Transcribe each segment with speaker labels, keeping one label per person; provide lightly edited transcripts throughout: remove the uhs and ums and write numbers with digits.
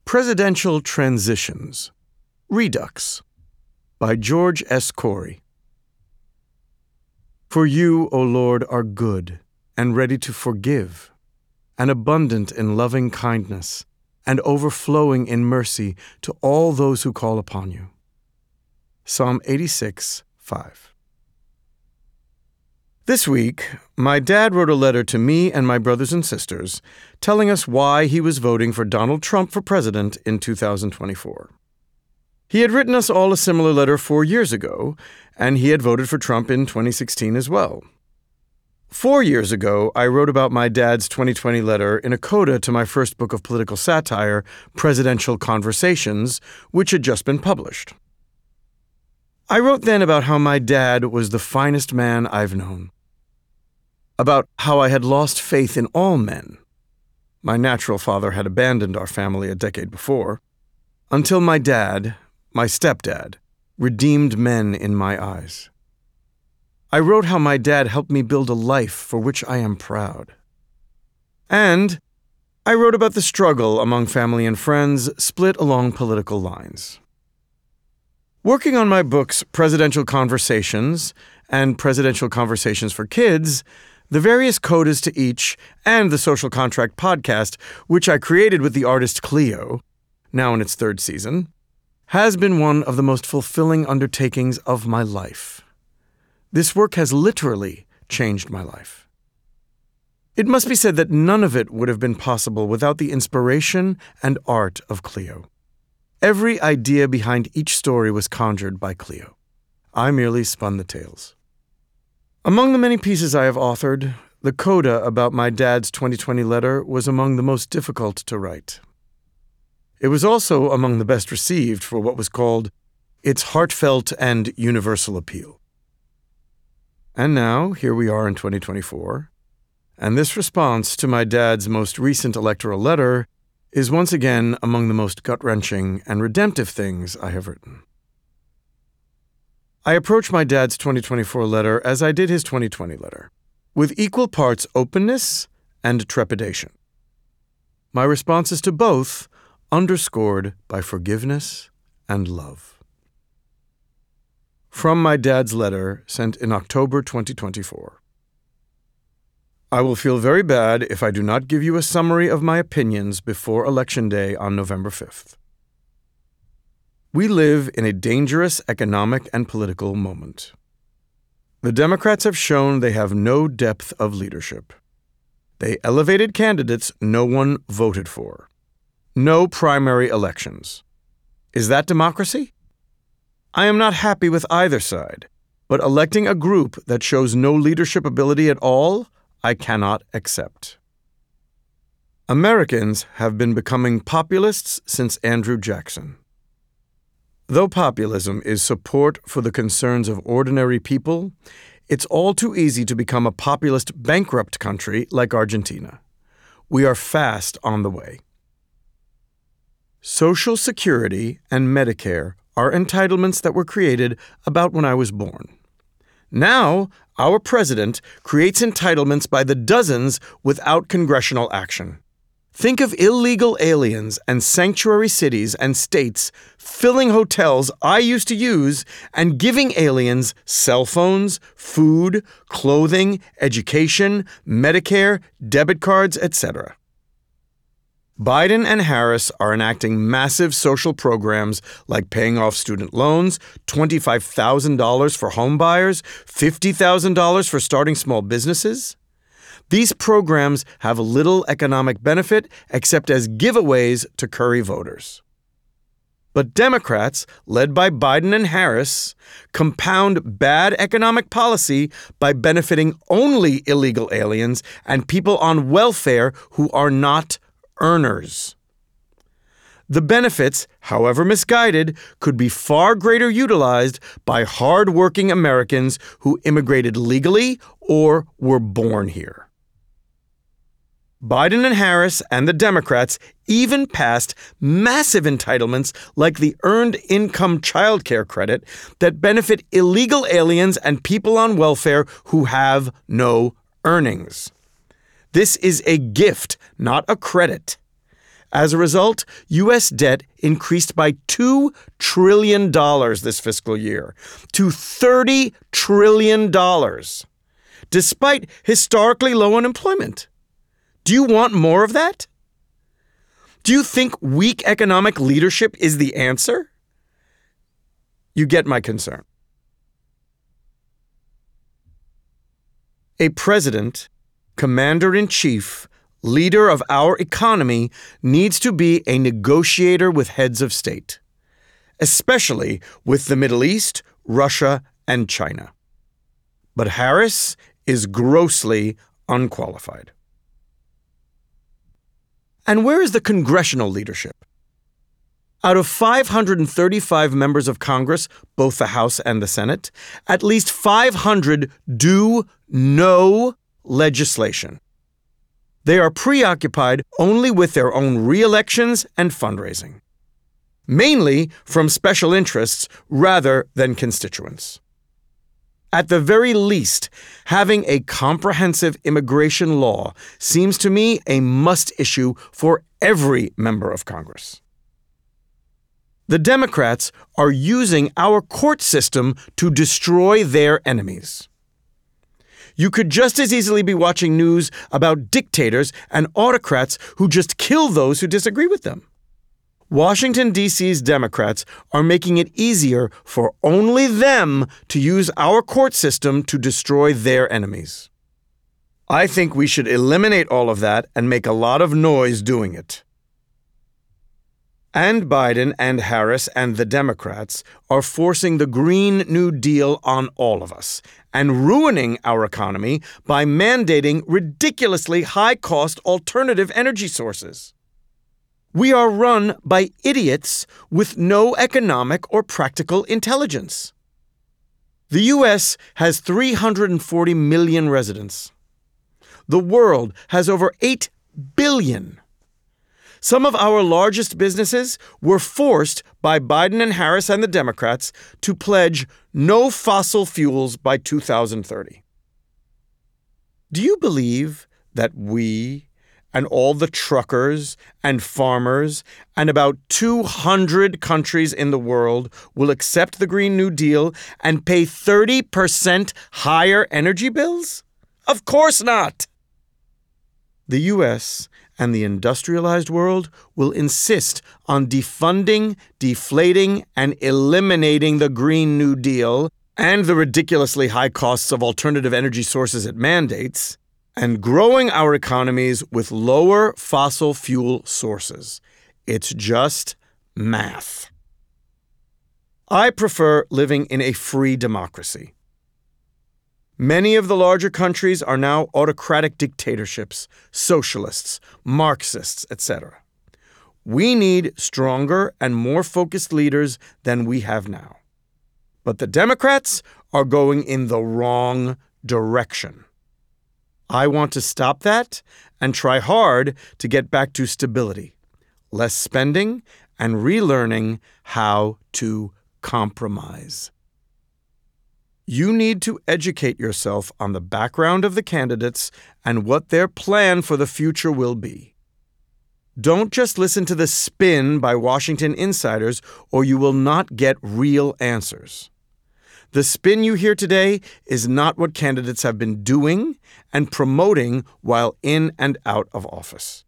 Speaker 1: Presidential Transitions. Redux. By George S. Corey. For you, O Lord, are good and ready to forgive, and abundant in loving kindness, and overflowing in mercy to all those who call upon you. Psalm 86:5. This week, my dad wrote a letter to me and my brothers and sisters telling us why he was voting for Donald Trump for president in 2024. He had written us all a similar letter 4 years ago, and he had voted for Trump in 2016 as well. 4 years ago, I wrote about my dad's 2020 letter in a coda to my first book of political satire, Presidential Conversations, which had just been published. I wrote then about how my dad was the finest man I've known. About how I had lost faith in all men. My natural father had abandoned our family a decade before, until my dad, my stepdad, redeemed men in my eyes. I wrote how my dad helped me build a life for which I am proud. And I wrote about the struggle among family and friends split along political lines. Working on my books Presidential Conversations and Presidential Conversations for Kids, the various codas to each, and the Social Contract podcast, which I created with the artist Cleo, now in its 3rd season, has been one of the most fulfilling undertakings of my life. This work has literally changed my life. It must be said that none of it would have been possible without the inspiration and art of Cleo. Every idea behind each story was conjured by Cleo. I merely spun the tales. Among the many pieces I have authored, the coda about my dad's 2020 letter was among the most difficult to write. It was also among the best received for what was called its heartfelt and universal appeal. And now, here we are in 2024, and this response to my dad's most recent electoral letter is once again among the most gut-wrenching and redemptive things I have written. I approach my dad's 2024 letter as I did his 2020 letter, with equal parts openness and trepidation. My responses to both underscored by forgiveness and love. From my dad's letter sent in October 2024. I will feel very bad if I do not give you a summary of my opinions before Election Day on November 5th. We live in a dangerous economic and political moment. The Democrats have shown they have no depth of leadership. They elevated candidates no one voted for. No primary elections. Is that democracy? I am not happy with either side, but electing a group that shows no leadership ability at all, I cannot accept. Americans have been becoming populists since Andrew Jackson. Though populism is support for the concerns of ordinary people, it's all too easy to become a populist bankrupt country like Argentina. We are fast on the way. Social Security and Medicare are entitlements that were created about when I was born. Now, our president creates entitlements by the dozens without congressional action. Think of illegal aliens and sanctuary cities and states filling hotels I used to use and giving aliens cell phones, food, clothing, education, Medicare, debit cards, etc. Biden and Harris are enacting massive social programs like paying off student loans, $25,000 for home buyers, $50,000 for starting small businesses. These programs have little economic benefit except as giveaways to curry voters. But Democrats, led by Biden and Harris, compound bad economic policy by benefiting only illegal aliens and people on welfare who are not earners. The benefits, however misguided, could be far greater utilized by hard-working Americans who immigrated legally or were born here. Biden and Harris and the Democrats even passed massive entitlements like the Earned Income Child Care Credit that benefit illegal aliens and people on welfare who have no earnings. This is a gift, not a credit. As a result, U.S. debt increased by $2 trillion this fiscal year to $30 trillion, despite historically low unemployment. Do you want more of that? Do you think weak economic leadership is the answer? You get my concern. A president, commander-in-chief, leader of our economy needs to be a negotiator with heads of state, especially with the Middle East, Russia, and China. But Harris is grossly unqualified. And where is the congressional leadership? Out of 535 members of Congress, both the House and the Senate, at least 500 do no legislation. They are preoccupied only with their own re-elections and fundraising, mainly from special interests rather than constituents. At the very least, having a comprehensive immigration law seems to me a must-issue for every member of Congress. The Democrats are using our court system to destroy their enemies. You could just as easily be watching news about dictators and autocrats who just kill those who disagree with them. Washington, D.C.'s Democrats are making it easier for only them to use our court system to destroy their enemies. I think we should eliminate all of that and make a lot of noise doing it. And Biden and Harris and the Democrats are forcing the Green New Deal on all of us and ruining our economy by mandating ridiculously high-cost alternative energy sources. We are run by idiots with no economic or practical intelligence. The U.S. has 340 million residents. The world has over 8 billion. Some of our largest businesses were forced by Biden and Harris and the Democrats to pledge no fossil fuels by 2030. Do you believe that we and all the truckers and farmers and about 200 countries in the world will accept the Green New Deal and pay 30% higher energy bills? Of course not. The U.S. and the industrialized world will insist on defunding, deflating, and eliminating the Green New Deal and the ridiculously high costs of alternative energy sources it mandates, and growing our economies with lower fossil fuel sources. It's just math. I prefer living in a free democracy. Many of the larger countries are now autocratic dictatorships, socialists, Marxists, etc. We need stronger and more focused leaders than we have now. But the Democrats are going in the wrong direction. I want to stop that and try hard to get back to stability, less spending, and relearning how to compromise. You need to educate yourself on the background of the candidates and what their plan for the future will be. Don't just listen to the spin by Washington insiders, or you will not get real answers. The spin you hear today is not what candidates have been doing and promoting while in and out of office.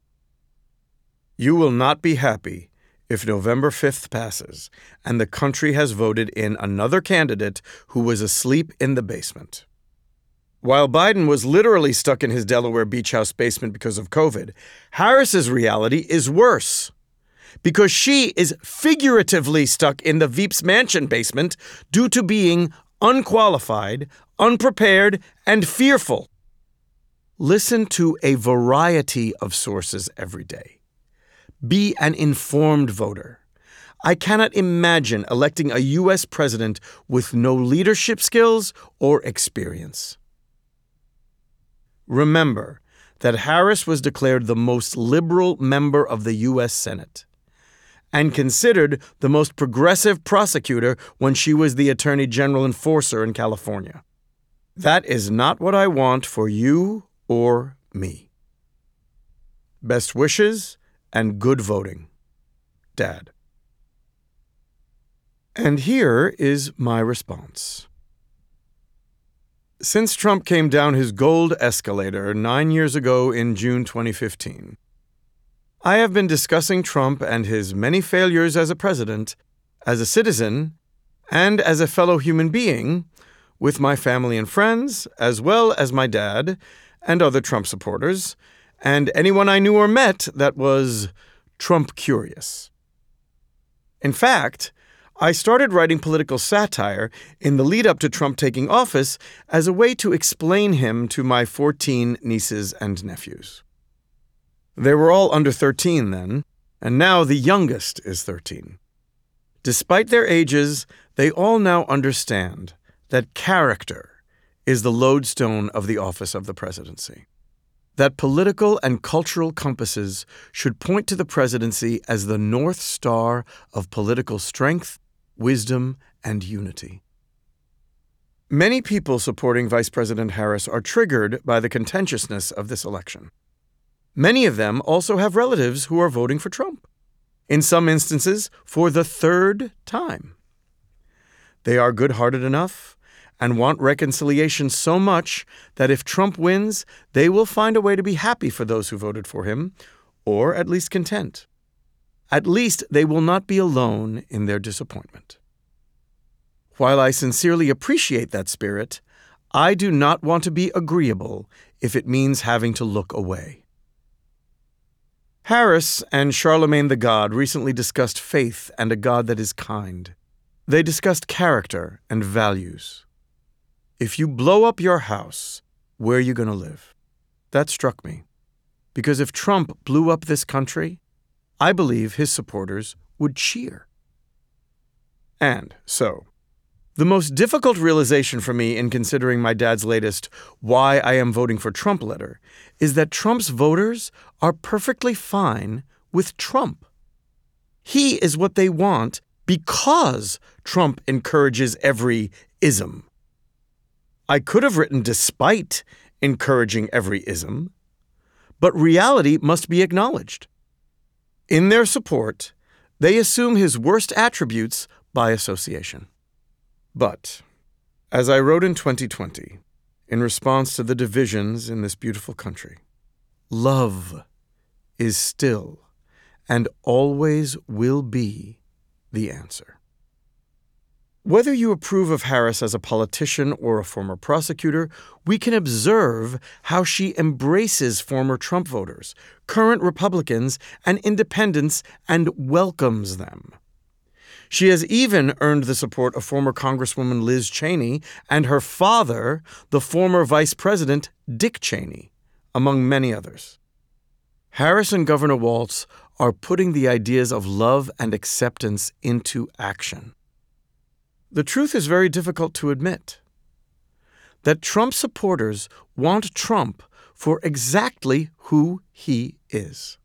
Speaker 1: You will not be happy if November 5th passes and the country has voted in another candidate who was asleep in the basement. While Biden was literally stuck in his Delaware beach house basement because of COVID, Harris's reality is worse, because she is figuratively stuck in the Veep's mansion basement due to being unqualified, unprepared, and fearful. Listen to a variety of sources every day. Be an informed voter. I cannot imagine electing a U.S. president with no leadership skills or experience. Remember that Harris was declared the most liberal member of the U.S. Senate and considered the most progressive prosecutor when she was the Attorney General enforcer in California. That is not what I want for you or me. Best wishes and good voting. Dad. And here is my response. Since Trump came down his gold escalator 9 years ago in June 2015, I have been discussing Trump and his many failures as a president, as a citizen, and as a fellow human being with my family and friends, as well as my dad and other Trump supporters, and anyone I knew or met that was Trump curious. In fact, I started writing political satire in the lead-up to Trump taking office as a way to explain him to my 14 nieces and nephews. They were all under 13 then, and now the youngest is 13. Despite their ages, they all now understand that character is the lodestone of the office of the presidency. That political and cultural compasses should point to the presidency as the North Star of political strength, wisdom, and unity. Many people supporting Vice President Harris are triggered by the contentiousness of this election. Many of them also have relatives who are voting for Trump, in some instances for the third time. They are good-hearted enough and want reconciliation so much that if Trump wins, they will find a way to be happy for those who voted for him, or at least content. At least they will not be alone in their disappointment. While I sincerely appreciate that spirit, I do not want to be agreeable if it means having to look away. Harris and Charlemagne the God recently discussed faith and a God that is kind. They discussed character and values. If you blow up your house, where are you going to live? That struck me. Because if Trump blew up this country, I believe his supporters would cheer. And so, the most difficult realization for me in considering my dad's latest "Why I Am Voting for Trump" letter is that Trump's voters are perfectly fine with Trump. He is what they want because Trump encourages every ism. I could have written despite encouraging every ism, but reality must be acknowledged. In their support, they assume his worst attributes by association. But, as I wrote in 2020, in response to the divisions in this beautiful country, love is still and always will be the answer. Whether you approve of Harris as a politician or a former prosecutor, we can observe how she embraces former Trump voters, current Republicans, and independents and welcomes them. She has even earned the support of former Congresswoman Liz Cheney and her father, the former Vice President Dick Cheney, among many others. Harris and Governor Walz are putting the ideas of love and acceptance into action. The truth is very difficult to admit. That Trump supporters want Trump for exactly who he is.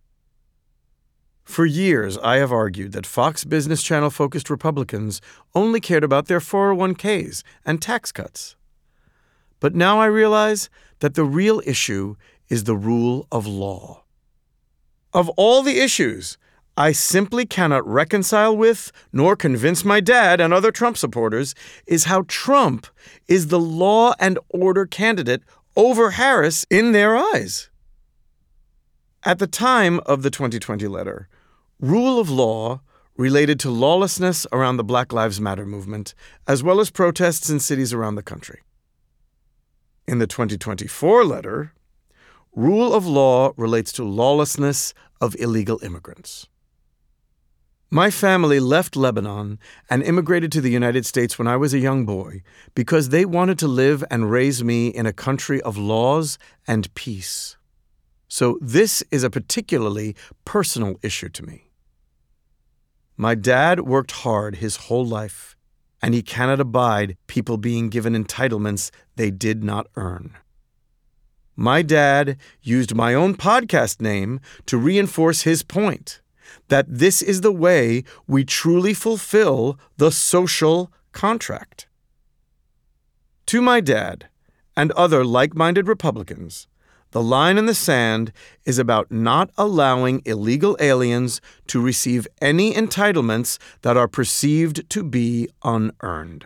Speaker 1: For years, I have argued that Fox Business Channel-focused Republicans only cared about their 401ks and tax cuts. But now I realize that the real issue is the rule of law. Of all the issues I simply cannot reconcile with, nor convince my dad and other Trump supporters, is how Trump is the law and order candidate over Harris in their eyes. At the time of the 2020 letter, rule of law related to lawlessness around the Black Lives Matter movement, as well as protests in cities around the country. In the 2024 letter, rule of law relates to lawlessness of illegal immigrants. My family left Lebanon and immigrated to the United States when I was a young boy because they wanted to live and raise me in a country of laws and peace. So this is a particularly personal issue to me. My dad worked hard his whole life, and he cannot abide people being given entitlements they did not earn. My dad used my own podcast name to reinforce his point that this is the way we truly fulfill the social contract. To my dad and other like-minded Republicans, The line in the sand is about not allowing illegal aliens to receive any entitlements that are perceived to be unearned.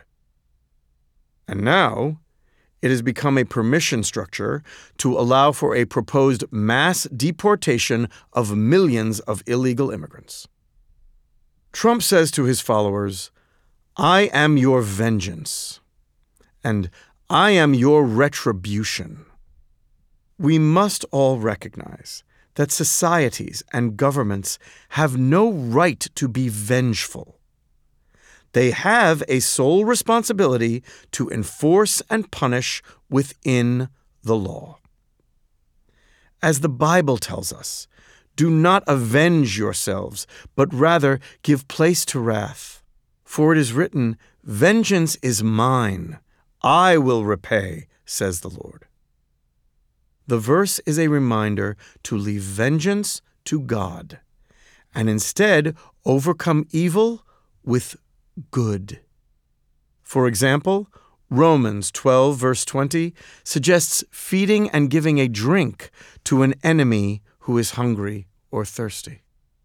Speaker 1: And now, it has become a permission structure to allow for a proposed mass deportation of millions of illegal immigrants. Trump says to his followers, "I am your vengeance," and "I am your retribution." We must all recognize that societies and governments have no right to be vengeful. They have a sole responsibility to enforce and punish within the law. As the Bible tells us, do not avenge yourselves, but rather give place to wrath. For it is written, "Vengeance is mine, I will repay," says the Lord. The verse is a reminder to leave vengeance to God, and instead overcome evil with good. For example, Romans 12, verse 20, suggests feeding and giving a drink to an enemy who is hungry or thirsty.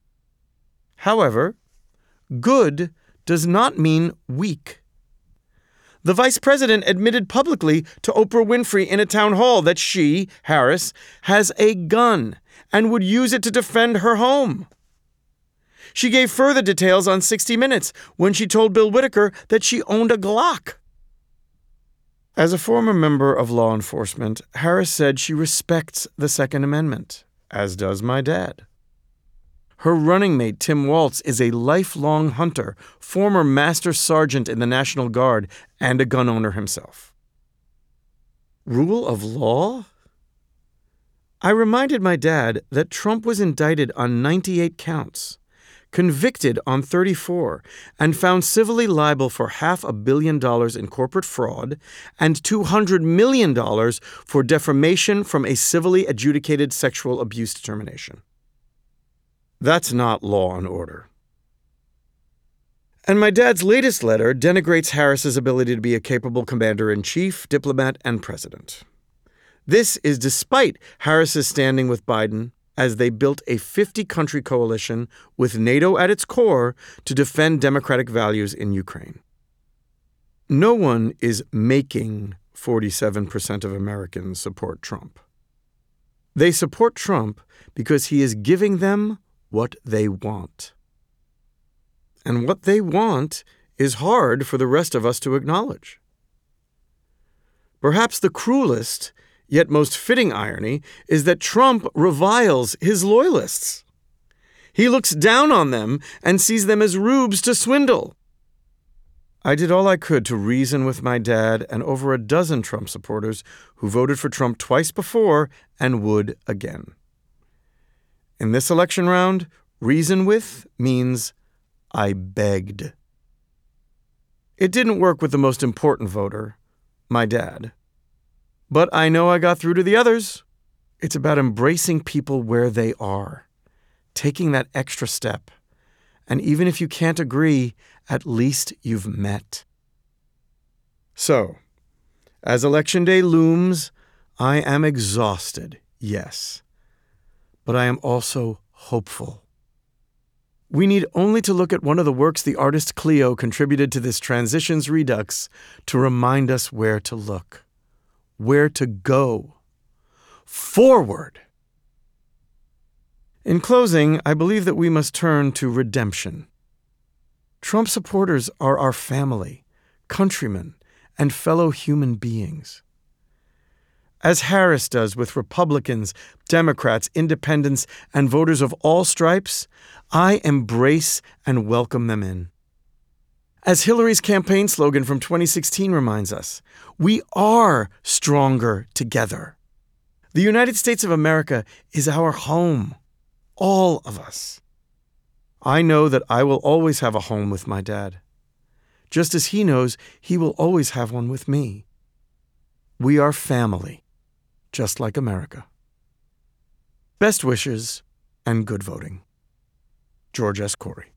Speaker 1: However, good does not mean weak. The vice president admitted publicly to Oprah Winfrey in a town hall that she, Harris, has a gun and would use it to defend her home. She gave further details on 60 Minutes when she told Bill Whitaker that she owned a Glock. As a former member of law enforcement, Harris said she respects the Second Amendment, as does my dad. Her running mate, Tim Waltz, is a lifelong hunter, former master sergeant in the National Guard, and a gun owner himself. Rule of law? I reminded my dad that Trump was indicted on 98 counts, convicted on 34, and found civilly liable for $500 million in corporate fraud and $200 million for defamation from a civilly adjudicated sexual abuse determination. That's not law and order. And my dad's latest letter denigrates Harris's ability to be a capable commander-in-chief, diplomat, and president. This is despite Harris's standing with Biden as they built a 50-country coalition with NATO at its core to defend democratic values in Ukraine. No one is making 47% of Americans support Trump. They support Trump because he is giving them what they want. And what they want is hard for the rest of us to acknowledge. Perhaps the cruelest, yet most fitting irony is that Trump reviles his loyalists. He looks down on them and sees them as rubes to swindle. I did all I could to reason with my dad and over a dozen Trump supporters who voted for Trump twice before and would again. In this election round, reason with means I begged. It didn't work with the most important voter, my dad. But I know I got through to the others. It's about embracing people where they are, taking that extra step. And even if you can't agree, at least you've met. So, as Election Day looms, I am exhausted, yes. But I am also hopeful. We need only to look at one of the works the artist Cleo contributed to this Transitions Redux to remind us where to look, where to go. Forward! In closing, I believe that we must turn to redemption. Trump supporters are our family, countrymen, and fellow human beings. As Harris does with Republicans, Democrats, independents, and voters of all stripes, I embrace and welcome them in. As Hillary's campaign slogan from 2016 reminds us, we are stronger together. The United States of America is our home, all of us. I know that I will always have a home with my dad, just as he knows he will always have one with me. We are family, just like America. Best wishes and good voting. George S. Corey.